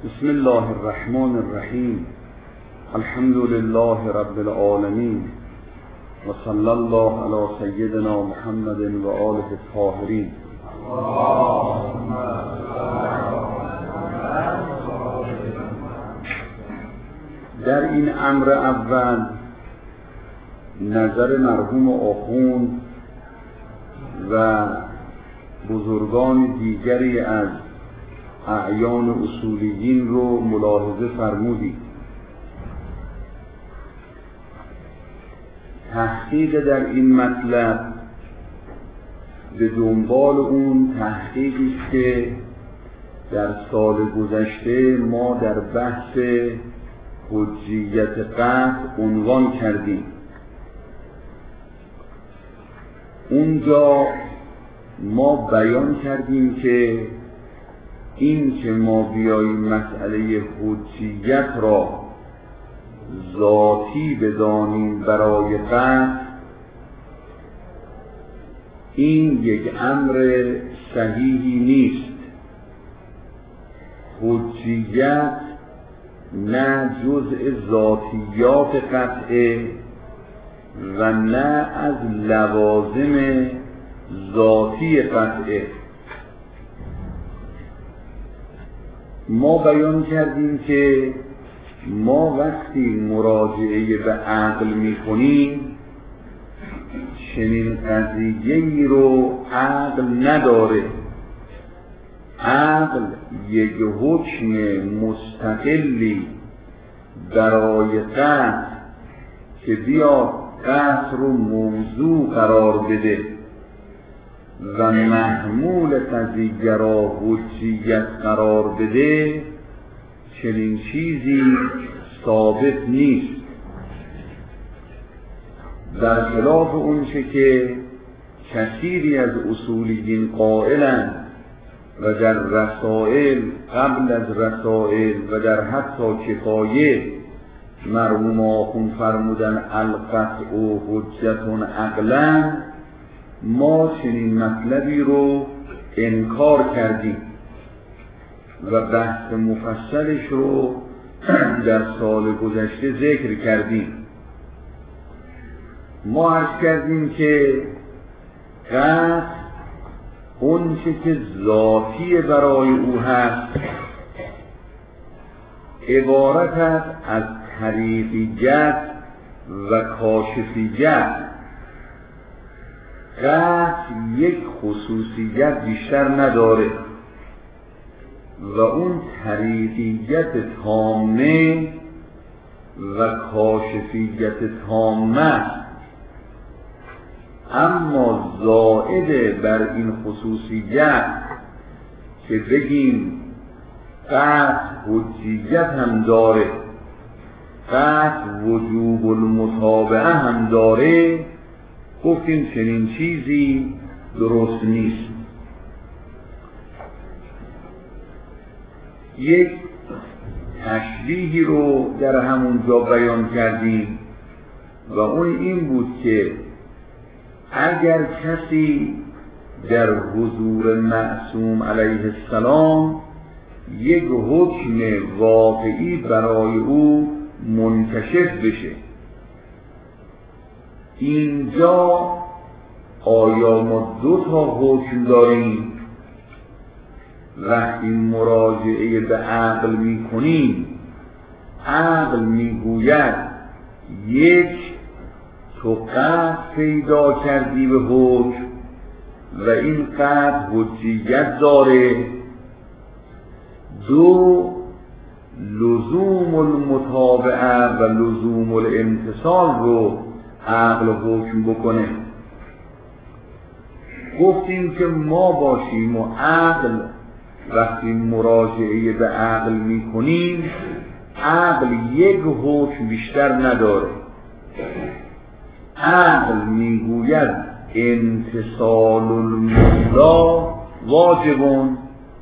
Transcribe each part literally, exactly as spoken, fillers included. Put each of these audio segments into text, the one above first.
بسم الله الرحمن الرحیم. الحمد لله رب العالمین و صلی الله علی سیدنا محمد و آله الطاهرین. در این امر اول نظر مرحوم آخوند و بزرگان دیگری از اعیان اصولیین رو ملاحظه فرمودید. تحقیق در این مطلب به دنبال اون تحقیقی است که در سال گذشته ما در بحث حجیت قطع عنوان کردیم. اونجا ما بیان کردیم که این که ما بیاییم مسئله حجیت را ذاتی بدانیم برای قطع، این یک امر صحیحی نیست. حجیت نه جزء ذاتیات قطعه و نه از لوازم ذاتی قطعه. ما بیان کردیم که ما وقتی مراجعه به عقل می کنیم چنین قضیه‌ای رو عقل نداره. عقل یک حکم مستقلی برای قطع که بیا قطع رو موضوع قرار بده و محمول قضیه را حجیت قرار بده، چنین چیزی ثابت نیست. در خلاف اون چه که کثیری از اصولیین قائلند و در رسائل قبل از رسائل و در حتی کفایه مرحوم آخوند فرمودن القطع و حجت عقلا، ما چنین مطلبی رو انکار کردیم و بحث مفصلش رو در سال گذشته ذکر کردیم. ما عرض کردیم که قطع اون چه که ذاتی برای او هست عبارت است از طریقیت و کاشفیت. قطع یک خصوصیت بیشتر نداره و اون طریقیت تامه و کاشفیت تامه، اما زائد بر این خصوصیت که بگیم قطع حجیت هم داره، قطع وجوب المتابعه هم داره، گفتیم چنین چیزی درست نیست. یک تشبیهی رو در همون جا بیان کردیم و اون این بود که اگر کسی در حضور معصوم علیه السلام یک حکم واقعی برای او منکشف بشه، اینجا آیا ما دو تا حکم داریم؟ وقتی مراجعه به عقل می کنیم، عقل می گوید یک، تو قطع پیدا کردی به حکم و این قطع حجیت داره. دو، لزوم المتابعه و لزوم الامتصال رو عقل حکم بکنه. گفتیم که ما باشیم و عقل وقتی مراجعه به عقل می کنیم، عقل یک حکم بیشتر نداره. عقل می گوید امتصال المولا واجبون.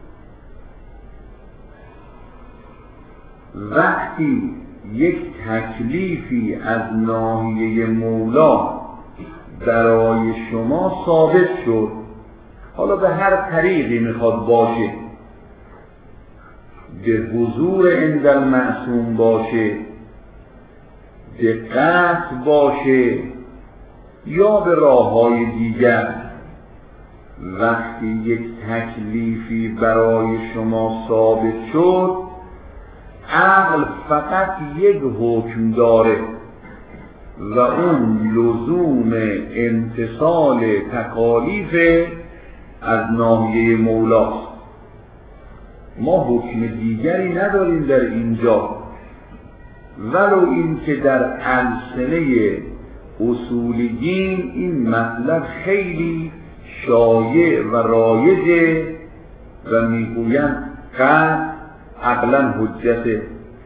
وقتی یک تکلیفی از ناحیه مولا برای شما ثابت شد، حالا به هر طریقی میخواد باشه، به حضور عند المعصوم باشه، به قطع باشه یا به راه‌های دیگر. وقتی یک تکلیفی برای شما ثابت شد، عقل فقط یک حکم داره و اون لزوم امتثال تکالیف از ناحیه مولاست. ما حکم دیگری نداریم در اینجا، ولو این که در السنه اصولیین این مطلب خیلی شایع و رایجه و میگویند قطع عقلا حجته.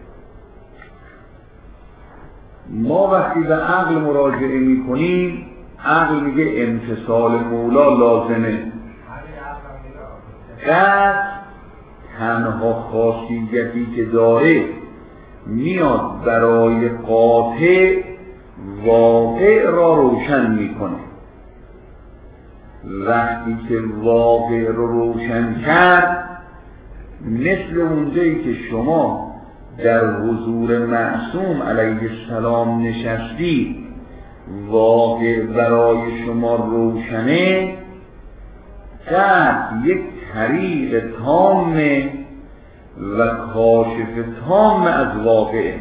ما وقتی به عقل مراجعه میکنیم، عقل میگه امتثال مولا لازمه. قطع تنها خاصیتی که داره میاد برای قاطع واقع را روشن میکنه. وقتی که واقع رو روشن کرد، مثل اونجایی که شما در حضور معصوم علیه السلام نشستی، واقع برای شما روشنه، قطع یک طریق تامه و کاشف تام از واقعه.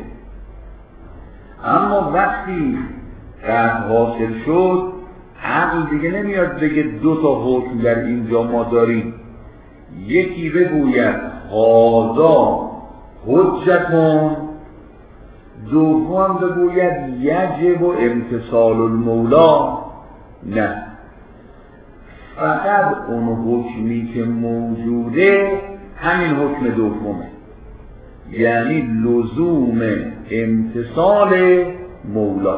اما وقتی قطع حاصل شد، عقل دیگه نمیاد بگه دو تا حکم در اینجا ما داریم، یکی بگوید هذا حجتون، دوم بگوید یجب و امتثال المولا. نه، فقط اون حکمی که موجوده همین حکم دومه، یعنی لزوم امتثال مولا.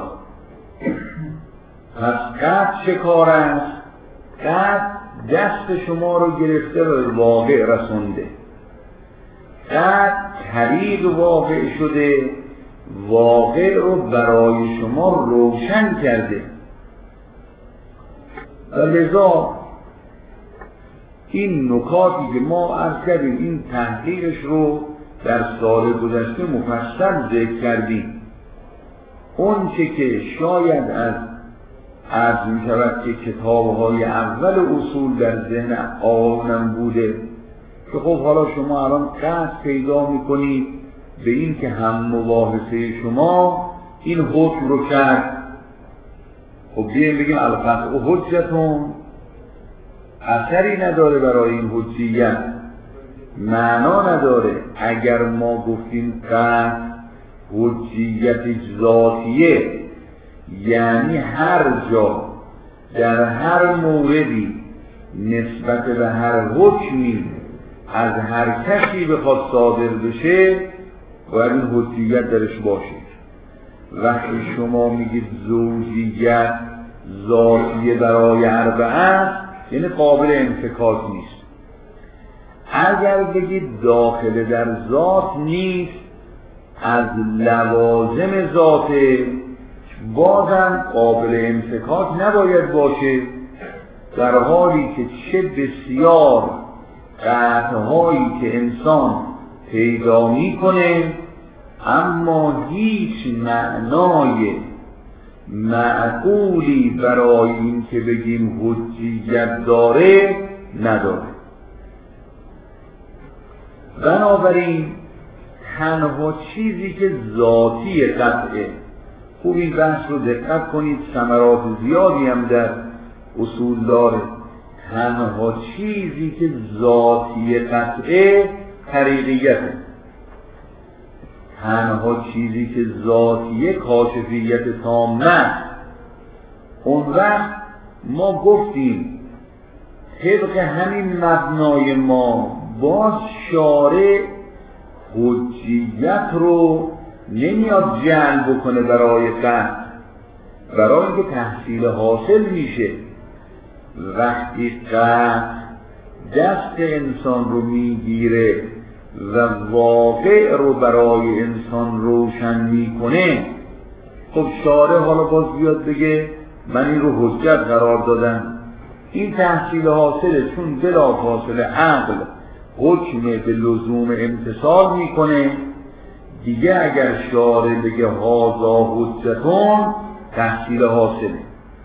پس قطع چه کار است؟ قطع دست شما رو گرفته و واقع رسونده. قطع طریق واقع شده، واقع رو برای شما روشن کرده. و لذا این نکاتی که ما عرض کردیم، این تحقیقش رو در سال گذشته مفصل ذکر کردیم. اون چه که شاید از عرض می شود که کتاب‌های اول اصول در ذهن آنم بوده که خب حالا شما الان قصد پیدا می کنید به این که هم مباحثه شما این حکم رو کرد. خب بیاییم بگیم القطع و حجتون اثری نداره برای این حجیت، معنا نداره. اگر ما گفتیم قطع حجیت ذاتیه، یعنی هر جا در هر موردی نسبت به هر حکمی از هر کسی بخواد صادر بشه باید این حجیت درش باشه. وقتی شما میگید زوجیت ذاتیه برای اربعه، یعنی قابل انفکاک نیست. اگر بگید داخل در ذات نیست، از لوازم ذاته، بازم قابل انفکاک نباید باشه، در حالی که چه بسیار قطعهایی که انسان پیدا میکنه اما هیچ معنای معقولی برای این که بگیم حجیت داره نداره. بنابراین تنها چیزی که ذاتی قطعه، خوب این بحث رو دقت کنید، ثمرات زیادی هم در اصول داره، تنها چیزی که ذاتی قطعه طریقیته، تنها چیزی که ذاتیه کاشفیت تامه. اون وقت ما گفتیم طبق همین مبنای ما باز شارع حجیت رو نمیاد جعل بکنه برای قطع، برای اینکه تحصیل حاصل میشه. وقتی قطع دست انسان رو میگیره و واقع رو برای انسان روشن میکنه، خب شارع حالا باز بیاد بگه من این رو حجت قرار دادم. این تحصیل حاصله، چون بلا فاصله عقل حکم به لزوم امتثال میکنه، دیگه اگر شارع بگه هازا حجتون تحصیل حاصله.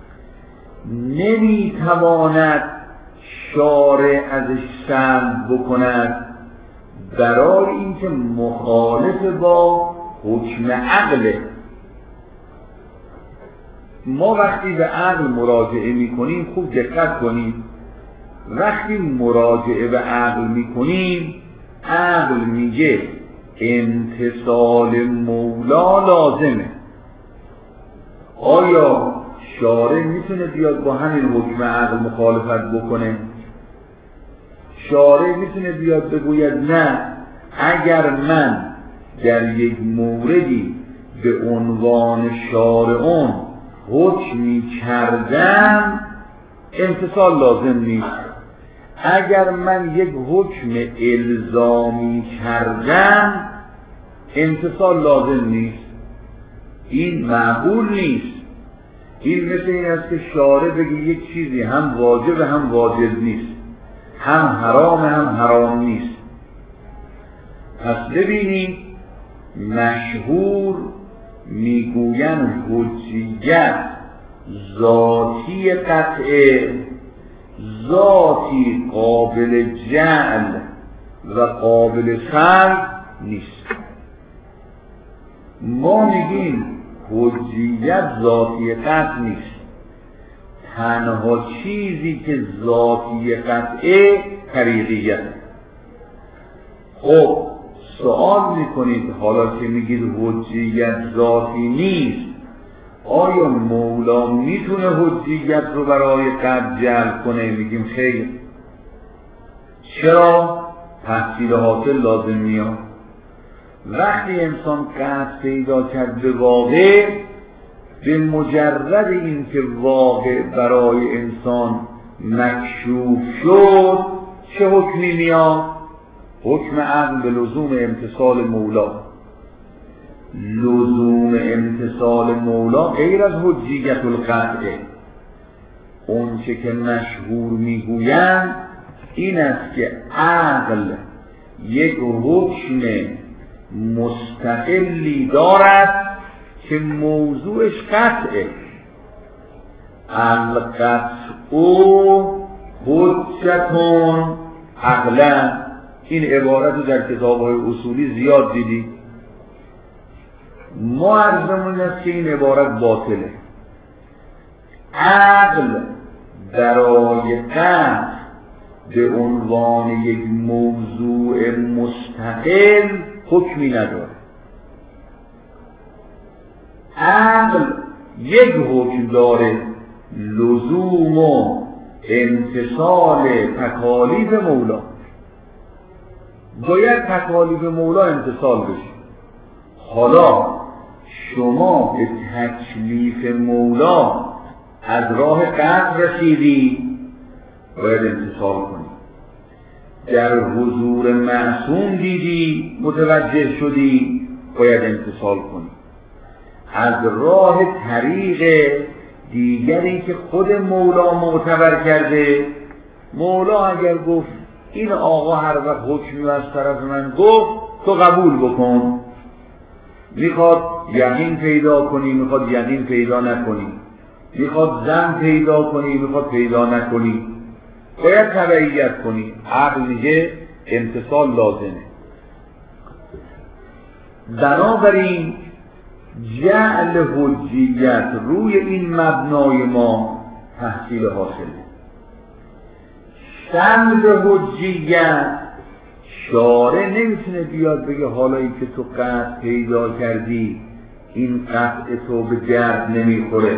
نمیتواند شارع ازش سلب بکند برای اینکه مخالف با حکم عقله. ما وقتی به عقل مراجعه میکنیم خوب دقت کنیم، وقتی مراجعه به عقل میکنیم عقل میگه امتثال مولا لازمه. آیا شارع میتونه بیاد با همین حکم عقل مخالفت بکنه؟ شارع میتونه بیاد بگوید نه، اگر من در یک موردی به عنوان شارعون حکمی کردم امتثال لازم نیست، اگر من یک حکم الزامی کردم امتثال لازم نیست؟ این معقول نیست. این مثل این است که شارع بگه یک چیزی هم واجب هم واجب نیست، هم حرام هم حرام نیست. پس ببینید مشهور میگویند حجیت ذاتی قطعه، ذاتی قابل جعل و قابل سلب نیست. ما میگیم حجیت ذاتی قطع نیست، تنها چیزی که ذاتی قطعه طریقیت. خب سوال میکنید حالا که میگید حجیت ذاتی نیست، آیا مولا میتونه حجیت رو برای قطع جلب کنه؟ میگیم خیر. چرا؟ تحصیل حاصل لازم میاد. وقتی انسان قطع پیدا کرد به واقع، به مجرد این که واقع برای انسان مکشوف شد چه حکمی میاد؟ حکم عقل به لزوم امتثال مولا. لزوم امتثال مولا غیر از حجیت القطعه. اون چه که مشهور میگویند این است که عقل یک حکم مستقلی دارد که موضوعش قطعه. القطع حجتون عقلا. این عبارت رو در کتاب‌های اصولی زیاد دیدی. ما عرضمون است که این عبارت باطله. عقل برای قطع به عنوان یک موضوع مستقل حکمی نداره. عقل یک حکم داره، لزوم و امتثال تکالیف مولا. باید تکالیف مولا امتثال بشه. حالا شما به تکلیف مولا از راه قطع رسیدی، باید امتثال کنی. در حضور معصوم دیدی، متوجه شدی، باید امتثال کنی. از راه طریق دیگری که خود مولا معتبر کرده، مولا اگر گفت این آقا هر وقت حکمی از طرف من گفت تو قبول بکن، میخواد یقین پیدا کنی، میخواد یقین پیدا نکنی، میخواد زن پیدا کنی، میخواد پیدا نکنی، باید تبعیت کنی. عقل میگه امتثال لازمه. بنابراین جعل حجیت روی این مبنای ما تحصیل حاصله. سلب حجیت شارع نمیتونه بیاد بگه حالا این که تو قطع پیدا کردی این قطع تو به درد نمیخوره.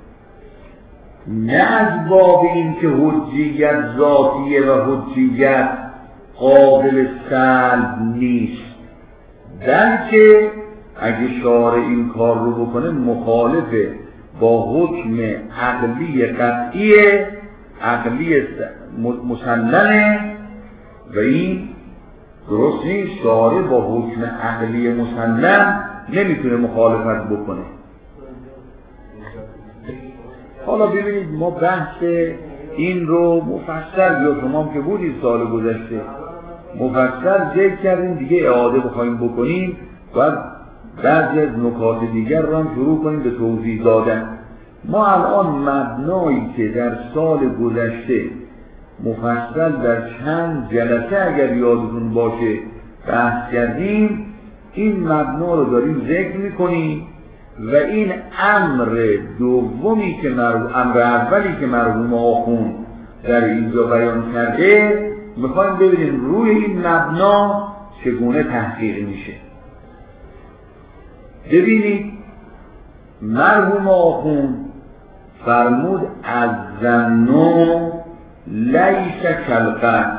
نه از باب این که حجیت ذاتیه و حجیت قابل سلب نیست، بلکه اگه شارع این کار رو بکنه مخالفه با حکم عقلی قطعیه، عقلی مسلمه و این درست نیست. شارع با حکم عقلی مسلم نمیتونه مخالفت بکنه. حالا ببینید ما بحث این رو مفصل، یا شما که بودید سال گذشته مفصل ذکر کردیم، دیگه اعاده بخوایم بکنیم باید بعضی از نکات دیگر رو هم شروع کنیم به توضیح دادن. ما الان مبنایی که در سال گذشته مفصل در چند جلسه اگر یادتون باشه بحث کردیم، این مبنا رو داریم ذکر میکنیم و این امر دومی که مرحوم امر اولی که مرحوم آخوند در اینجا بیان کرده میخوایم ببینیم روی این مبنا چگونه تحقیق میشه. ببینید مرحوم آخوند فرمود از ظنو لیس کالقطع.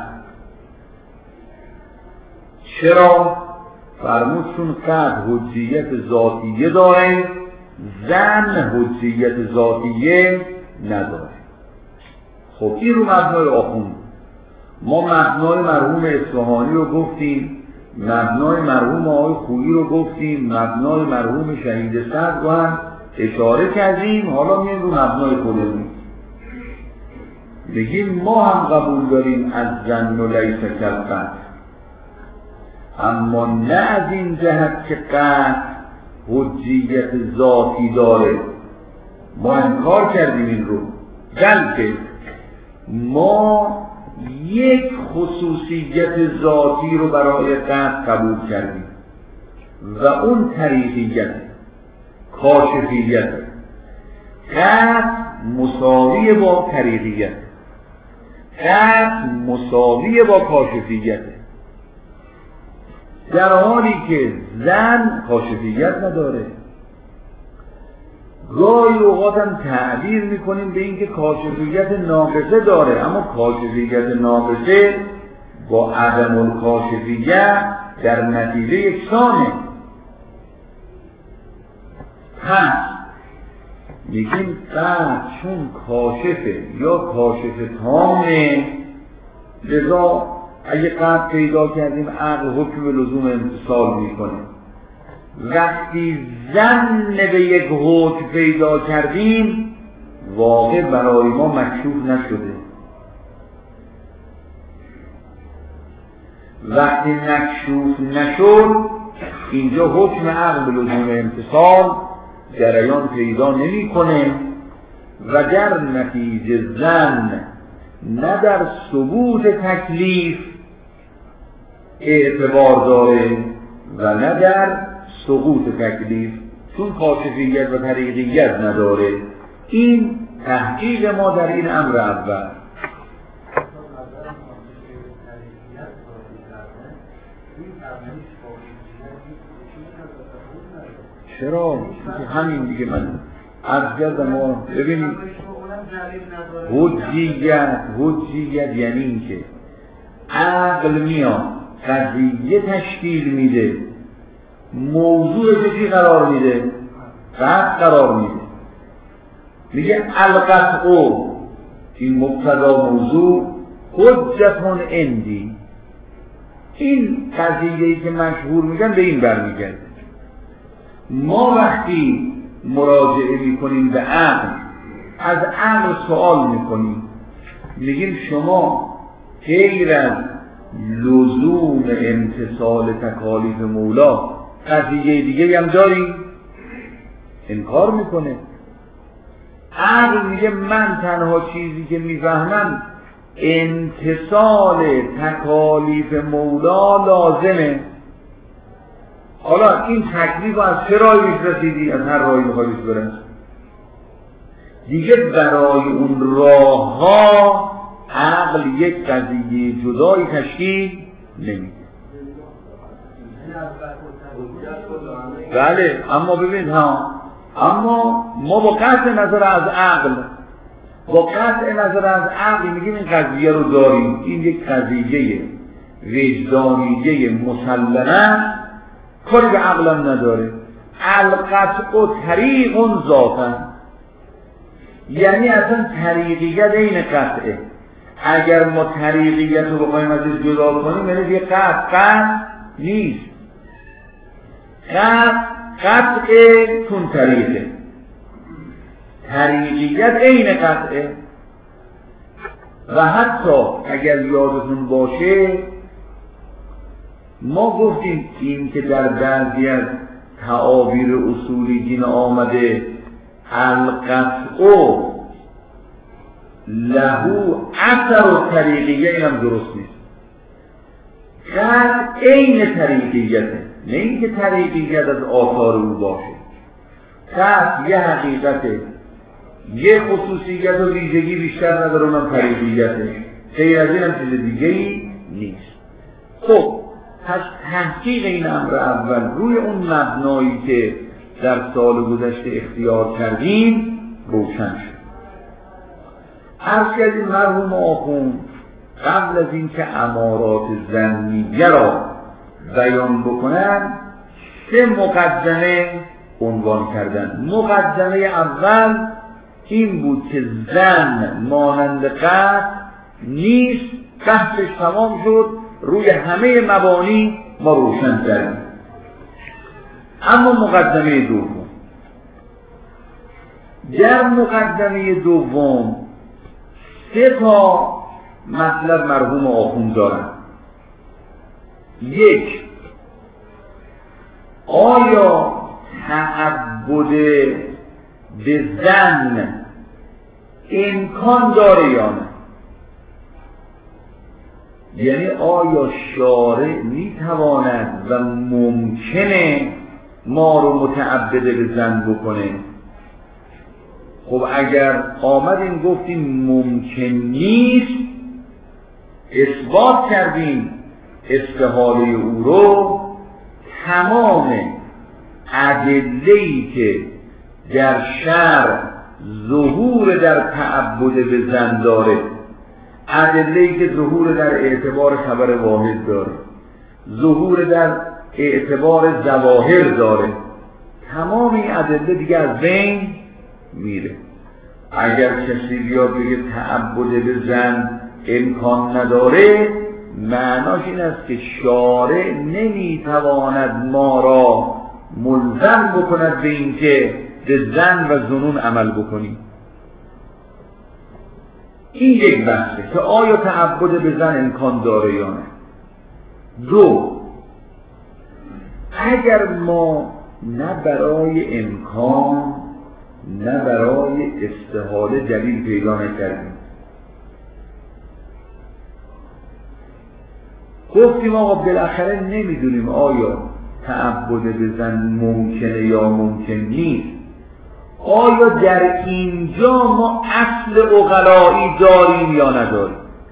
چرا؟ فرمود چون قطع حجیت ذاتیه داره، ظن حجیت ذاتیه نداره. خب این رو مبنای آخوند. ما مبنای مرحوم اصفهانی رو گفتیم، مبنای مرحوم آقای خویی رو گفتیم، مبنای مرحوم شهید صدر رو هم اشاره کردیم. حالا میایم رو مبنای خودمون بگیم ما هم قبول داریم از ظن و لیس کالقطع، اما نه از این جهت که قطع حجیت ذاتی داره، ما انکار کردیم این رو، بلکه ما یک خصوصیت ذاتی رو برای قطع قبول کردیم و اون طریقیت کاشفیت. قطع مساوی با طریقیت، قطع مساوی با کاشفیت، در حالی که ظن کاشفیت نداره. گاهی اوقات هم تعبیر میکنیم به اینکه کاشفیت ناقصه داره، اما کاشفیت ناقصه با عدم الکاشفیت در نتیجه یکسانه. پس میگیم قطع چون کاشفه یا کاشف تامه، لذا اگه قطع پیدا کردیم عقل حکم به لزوم امتصال میکنه. وقتی ظن به یک حکم پیدا کردیم واقع برای ما مکشوف نشده. وقتی مکشوف نشد اینجا حکم عقل به لزوم امتصال جریان پیدا نمیکنه و در نتیجه ظن نه در ثبوت تکلیف اعتبار داره و نه در سقوط تکلیف، چون کاشفیت و طریقیت نداره. این تحقیق ما در این امر اول. چرا؟ همین دیگه من عرض کردم. ما ببینید حجیت حجیت یعنی این که عقل میاد قضیه تشکیل میده، موضوع چی قرار میده؟ قطع قرار میده. میگه القطع، این مبتدا موضوع، حجتون عندی. این قضیه‌ای که مشهور میگن به این برمیگرده. ما وقتی مراجعه میکنیم به عقل، از عقل سوال میکنیم، میگیم شما غیر از لزوم امتصال تکالیف مولا قضیه دیگه هم داری؟ انکار میکنه. عقل میگه من تنها چیزی که میفهمم امتصال تکالیف مولا لازمه. حالا این تکلیف از چه راهی رسیدی؟ از هر راهی میخوایش برس. دیگه برای اون راه ها عقل یک قضیه جدایی تشکیل نمیده. بله، اما ببین ها، اما ما با قطع نظر از عقل با قطع نظر از عقل میگیم این قضیه رو داریم، این یک قضیه وجدانیه مسلمه، کاری به عقلم نداره. القطع طریق ذاتن، یعنی اصلا طریقیت این قطعه. اگر ما طریقیت رو بخوایم ازش جدا کنیم یعنی دیگه قطع قطع نیست. قطع قطع چون طریقه، طریقیت عین قطعه. و حتی اگر یادتون باشه ما گفتیم این که در بعضی از تعابیر اصولی دین آمده القطع لهو اثر و طریقیه، اینم درست نیست. قطع عین طریقیته، نه اینکه طریقیت از آثار او باشه. قطع یه حقیقته، یه خصوصیت و ویژگی بیشتر نداره، اونم طریقیته، غیر از این هم چیز دیگه ای نیست. خب پس تحقیق این امر اول روی اون مبنایی که در سال گذشته اختیار کردیم روشن شد. عرض کردیم مرحوم آخوند قبل از این که امارات ظنیه را بیان بکنن سه مقدمه عنوان کردن. مقدمه اول این بود که ظن مانند قطع نیست، بحثش تمام شد، روی همه مبانی ما روشن کردیم. اما مقدمه دوم، در مقدمه دوم سه تا مطلب مرحوم آخوند دارن. یک، آیا تعبد به ظن امکان داره یا نه؟ یعنی آیا شارع میتواند و ممکنه ما رو متعبد به ظن بکنه؟ خب اگر آمدیم گفتیم ممکن نیست، اثبات کردیم استحاله او رو، تمام ادله‌ای که در شرع ظهور در تعبد به ظن داره، ادله‌ای که ظهور در اعتبار خبر واحد داره، ظهور در اعتبار ظواهر داره، تمام این ادله دیگه از بین میره. اگر کسی بیاد بگه تعبد به ظن امکان نداره، معناش این است که شارع نمیتواند ما را ملزم بکند به این که به ظن و ظنون عمل بکنیم. این یک بحثه که آیا تعبد به ظن امکان داره یا نه. دو، اگر ما نه برای امکان نه برای استحاله دلیل پیدا نکردیم، گفتیم آقا بالاخره نمیدونیم آیا تعبد به ظن ممکنه یا ممکن نیست، آیا در اینجا ما اصل عقلایی داریم یا نداریم؟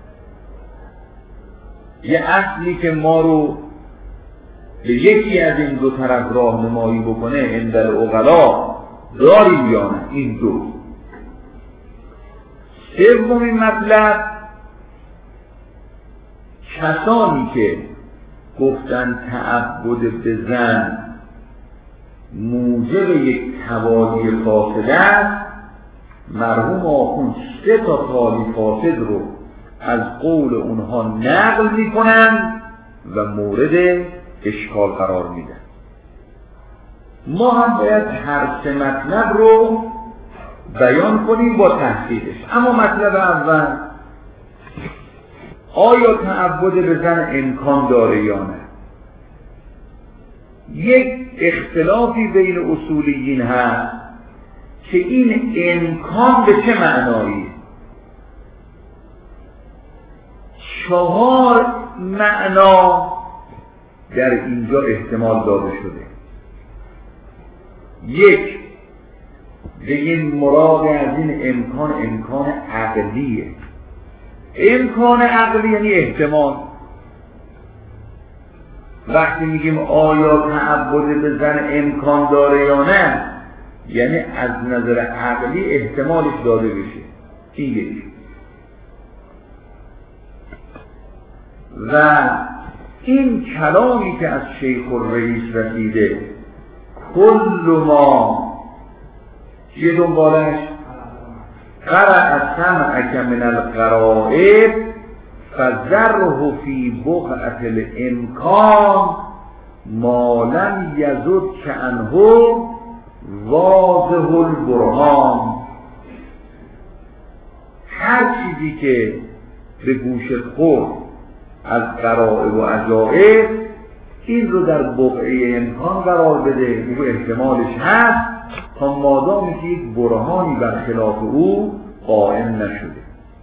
یه اصلی که ما رو به یکی از این دو طرف راهنمایی بکنه اندر عقلا داریم یا نه؟ این دو. سومین مطلب، کسانی که گفتن تعبد به ظن موجب یک توالی فاسد است، مرحوم آخوند سه تا توالی فاسد رو از قول اونها نقل میکنن و مورد اشکال قرار میدن. ما هم باید هر سه مطلب رو بیان کنیم با تحقیقش. اما مطلب اول، آیا تعبد به ظن امکان داره یا نه؟ یک اختلافی بین اصولیین هست که این امکان به چه معنایی؟ چهار معنا در اینجا احتمال داده شده. یک، بگیم مراد از این امکان امکان عقلیه. امکان عقلی یعنی احتمال. وقتی میگیم آیا تعبد به ظن امکان داره یا نه، یعنی از نظر عقلی احتمالش داده بشه. این یکی. و این کلامی که از شیخ الرئیس رسیده، کل ما چیه دنبالش؟ قرأ سمعک من الغرائب فذره فی بقعة الامکان ما لم یزد کعنه واضح البرهان. هر چیزی که به گوشت خورد از غرائب و عجائب این رو در بقعه امکان قرار بده، بگو احتمالش هست تا مادامی که یک برهانی برخلاف او قائم نشده.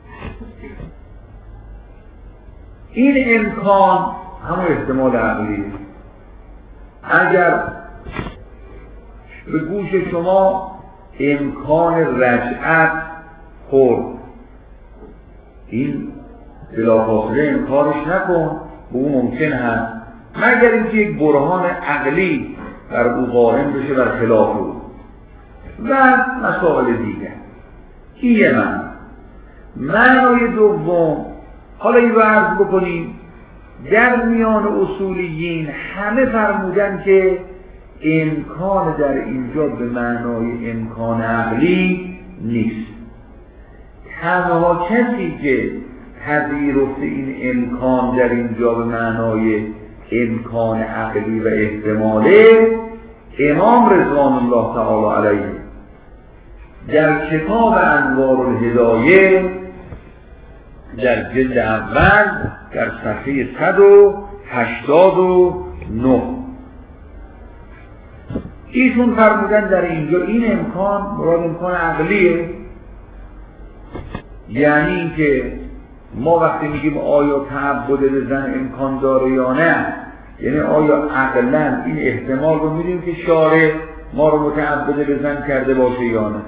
این امکان همون احتمال عقلیه. اگر به گوش شما امکان رجعت خورد، این بلافاصله انکارش نکن، به اون ممکن هست، مگر اینکه یک برهان عقلی بر او قائم بشه بر خلاف او و مسائل دیگر. این یه معنی. معنای دوم، حالا این رو عرض بکنیم، در میان اصولیین همه فرمودن که امکان در اینجا به معنای امکان عقلی نیست. تنها کسی که پذیرفته این امکان در اینجا به معنای امکان عقلی و احتماله امام رضوان الله تعالی علیه در کتاب انوار الهدایه در جلد اول در صفحه صد و هشتاد و نه ایشون فرمودن در اینجا این امکان مراد امکان عقلیه، یعنی اینکه ما وقتی میگیم آیا تعبد به زن امکان داره یا نه، یعنی آیا عقلاً این احتمال رو میدیم که شارع ما رو متعبد به زن کرده باشه یا نه.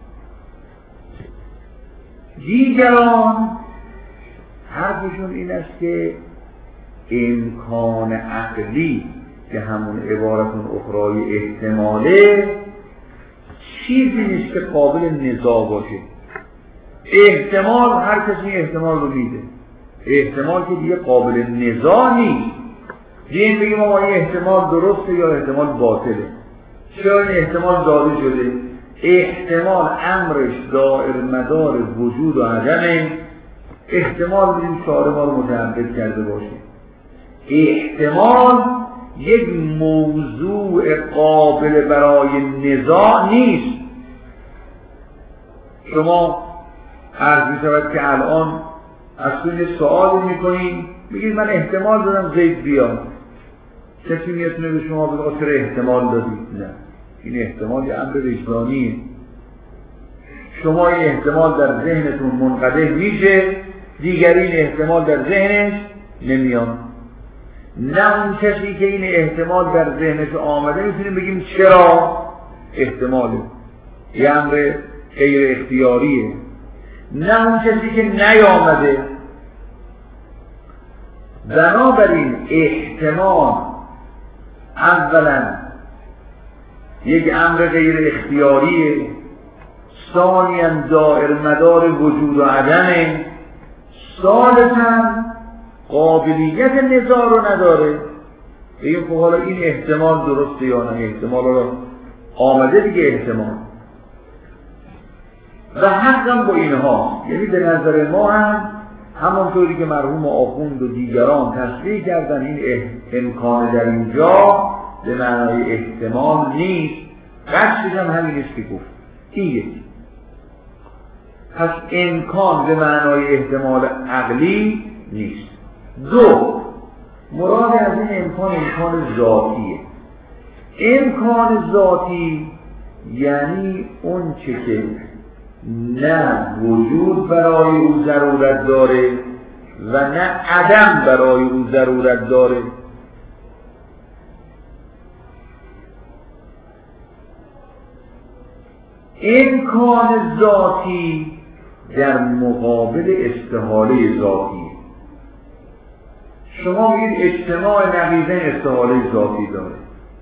دیگران حرفشون این است که امکان عقلی که همون عبارتون اخرای احتماله چیزی نیست که قابل نزاع باشه. احتمال هر کسی احتمال رو میده، احتمال که دیگه قابل نزاع نیست. دیگه بگیم ما این احتمال درسته یا احتمال باطله، چرا این احتمال داده شده؟ احتمال امرش دائر مدار وجود و عدمه، احتمال بدیم شارع ما رو متعبد کرده باشه. احتمال یک موضوع قابل برای نزاع نیست. شما عرض می شود که الان از توی سوال میکنید، میگید من احتمال دادم زید بیاد، کسی میتونه به شما بگه چرا احتمال دادید؟ نه، این احتمال یه امر وجدانیه. شما این احتمال در ذهنتون منقدح میشه، دیگری این احتمال در ذهنش نمیاد. نه اون کسی که این احتمال در ذهنش آمده میتونیم بگیم چرا احتماله، یه امر غیر اختیاریه. نه اون کسی که نیامده. بنابراین احتمال اولا یک امر غیر اختیاریه، ثانیاً دائر مدار وجود و عدمه، ثالثاً قابلیت نزاع رو نداره. بگیم خب حالا این احتمال درسته یا نه، احتمال رو آمده دیگه احتمال و حقم با اینها. یعنی به نظر ما هم همانطوری که مرحوم آخوند و دیگران تصریح کردن این امکان در اینجا به معنای احتمال نیست، قصدش هم همین است که گفت. این یکی. پس امکان به معنای احتمال عقلی نیست. دو، مراد از این امکان امکان ذاتیه. امکان ذاتی یعنی اون چه که نه وجود برای او ضرورت داره و نه عدم برای او ضرورت داره. امکان ذاتی در مقابل استحاله ذاتی. شما میگید اجتماع نقیضین استحاله ذاتی داره.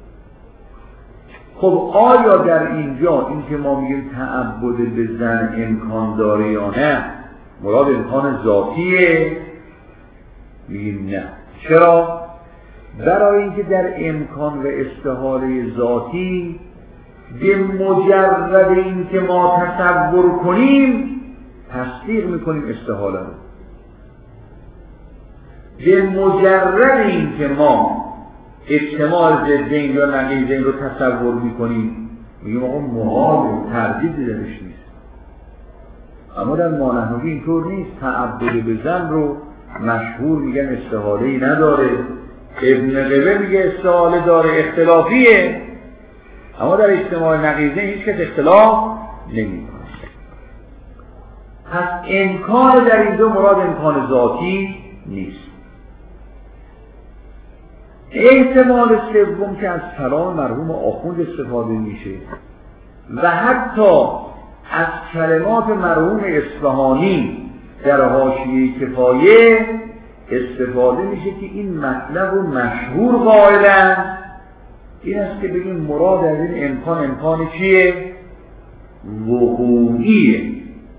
خب آیا در اینجا این که ما میگیم تعبد به زن امکان داره یا نه مراد امکان ذاتیه؟ میگیم نه. چرا؟ برای اینکه در امکان و استحاله ذاتی به مجرد این که ما تصور کنیم تصدیق میکنیم استحاله رو. به مجرد این که ما اجتماع ضدین یا نقیضین رو تصور میکنیم میگیم آقا محال تردیدی درش نیست. اما در مانحنوی اینطور نیست. تعبد به زن رو مشهور میگن استحاله‌ای نداره، ابن قبه میگه استحاله داره اختلافیه، اما در اجتماع نقیضه هیچ کس اختلاف نمیکنه. پس امکان در اینجا مراد امکان ذاتی نیست. احتمال سوم که از کلام مرحوم آخوند استفاده میشه و حتی از کلمات مرحوم اصفهانی در حاشیه کفایه استفاده میشه که این مطلب رو مشهور قائلن، این است که بگیم مراد از این امکان امکان چیه؟ وقوعیه.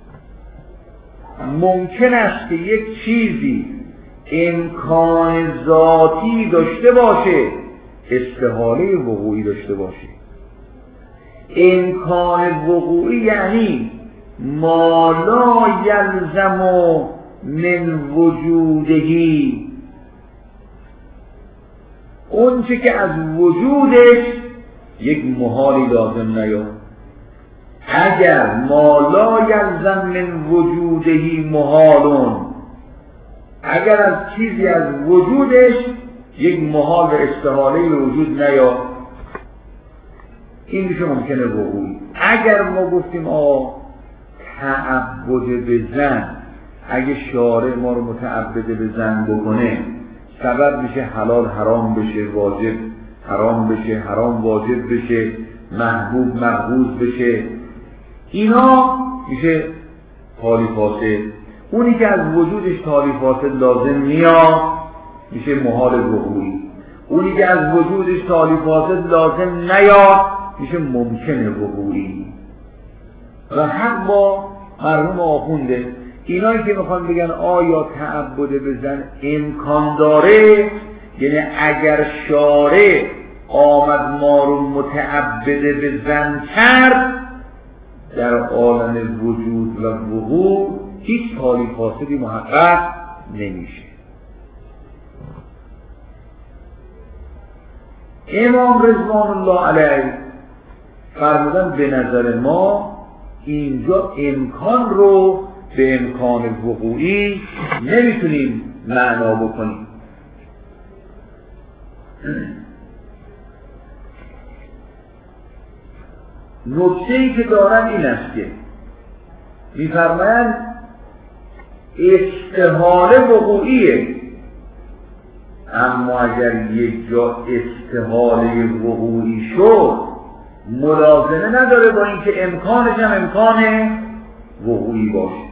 ممکن است که یک چیزی امکان ذاتی داشته باشه، استحاله وقوعی داشته باشه. امکان وقوعی یعنی ما لا یلزم من وجودهی، اون چه که از وجودش یک محالی لازم نیاد. اگر ما لا یلزم من وجودهی محالون، اگر از چیزی از وجودش یک محال و استحاله به وجود نیاد، این میشه ممکنه وقوعی. اگر ما گفتیم آقا تعبد به زن، اگه شارع ما رو متعبد به زن بکنه سبب میشه حلال حرام بشه، واجب حرام بشه، حرام واجب بشه، محبوب مقبوض بشه، اینا میشه تالی فاسد. اونی که از وجودش تالی فاسد لازم میاد میشه محال وقوعی. اونی که از وجودش تالی فاسد لازم نیاد میشه ممکنه وقوعی. و حق با مرحوم آخونده اینایی که میخوان بگن آیا تعبد به زن امکان داره، یعنی اگر شارع آمد ما رو متعبد به زن کرد در عالم وجود و وقوع هیچ حالی فاسدی محقق نمیشه. امام رضوان الله علیه فرمودن به نظر ما اینجا امکان رو به امکان وقوعی نمیتونیم معنا بکنیم. نکته‌ای که دارن این است که می‌فرمایند استحاله وقوعیه، اما اگر یک جا استحاله وقوعی شد ملازمه نداره با اینکه امکانش هم امکان وقوعی باشه.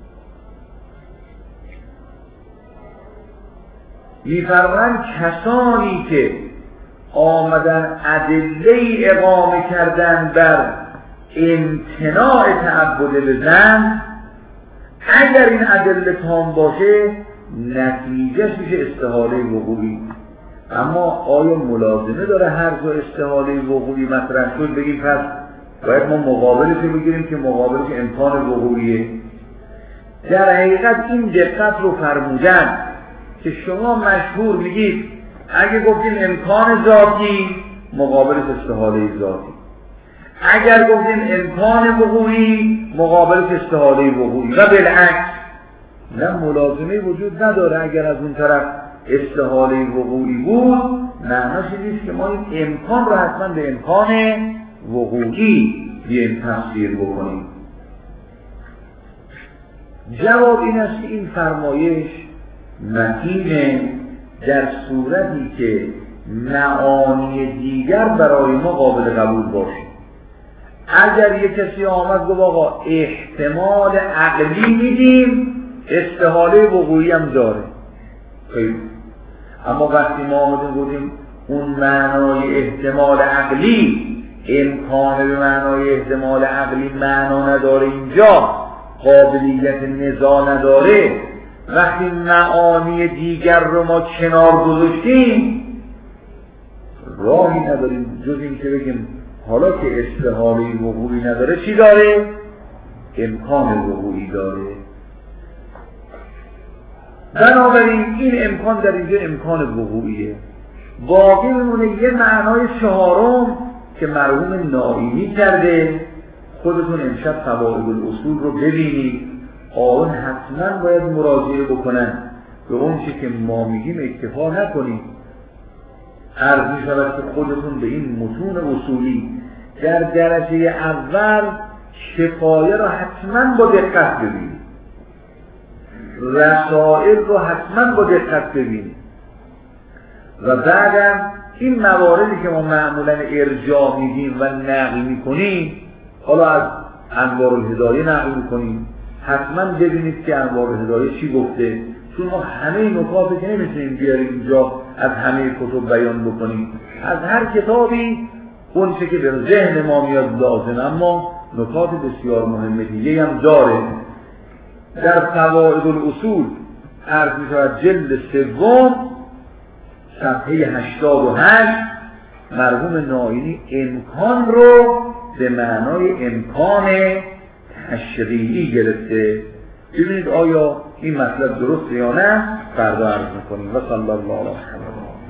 می‌فرمایند کسانی که آمدن ادله اقامه کردن بر امتناع تعبد به زن، اگر این ادله تام باشه نتیجهش میشه استحاله وقوعی. اما آیا ملازمه داره هر جا استحاله وقوعی مطرح شد بگیم پس باید ما مقابلش رو بگیریم که مقابلش امکان وقوعیه؟ در حقیقت این دقت رو فرمودن که شما مشهور میگید اگه گفتیم امکان ذاتی مقابلش استحاله ذاتی، اگر گفتیم امکان وقوعی مقابلش استحاله وقوعی و بالعکس. نه، ملازمه وجود نداره. اگر از اون طرف استحاله وقوعی بود معناش نیست که ما این امکان رو حتما به امکان وقوعی بیایم تفسیر بکنیم. جواب این است که این فرمایش متینه در صورتی که معانی دیگر برای ما قابل قبول باشه. اگر یک کسی آمد گفت آقا احتمال عقلی میدیم استحاله وقوعی هم داره، خیلی. اما وقتی ما آمدیم گفتیم اون معنای احتمال عقلی امکان به معنای احتمال عقلی معنا نداره، اینجا قابلیت نزاع نداره، وقتی معانی دیگر رو ما کنار گذاشتیم راهی نداریم جز این که بگیم حالا که استحاله وقوعی نداره چی داره؟ امکان وقوعی داره. بنابراین این امکان در اینجا امکان وقوعیه. باقی میمونه یه معنای چهارم که مرحوم نائینی کرده. خودتون امشب قواعد الاصول رو ببینید، آن حتما باید مراجعه بکنن به اون چی که ما میگیم اکتفا نکنیم. عرض می شود که خودتون به این متون اصولی در درجه اول کفایه را حتما با دقت ببینید، رسائل رو حتما با دقت ببینید و بعدم این مواردی که ما معمولا ارجاع میدیم و نقل میکنیم، حالا از انوار الهدایه نقل میکنیم، حتما ببینید که انوار الهدایه چی گفته، چون ما همه نکاتی که نمیتونیم بیاریم اینجا از همه کتب بیان بکنیم، از هر کتابی اون چه که به ذهن ما میاد لازم، اما نکات بسیار مهمه دیگه هم داره. در قواعد الاصول عرض می‌شود جلد سوم صفحه هشتاد و هشت مرحوم ناینی امکان رو به معنای امکان تشریعی گرفته. ببینید آیا این مطلب درسته یا نه، فردا عرض می‌کنیم. و صلی الله علیه و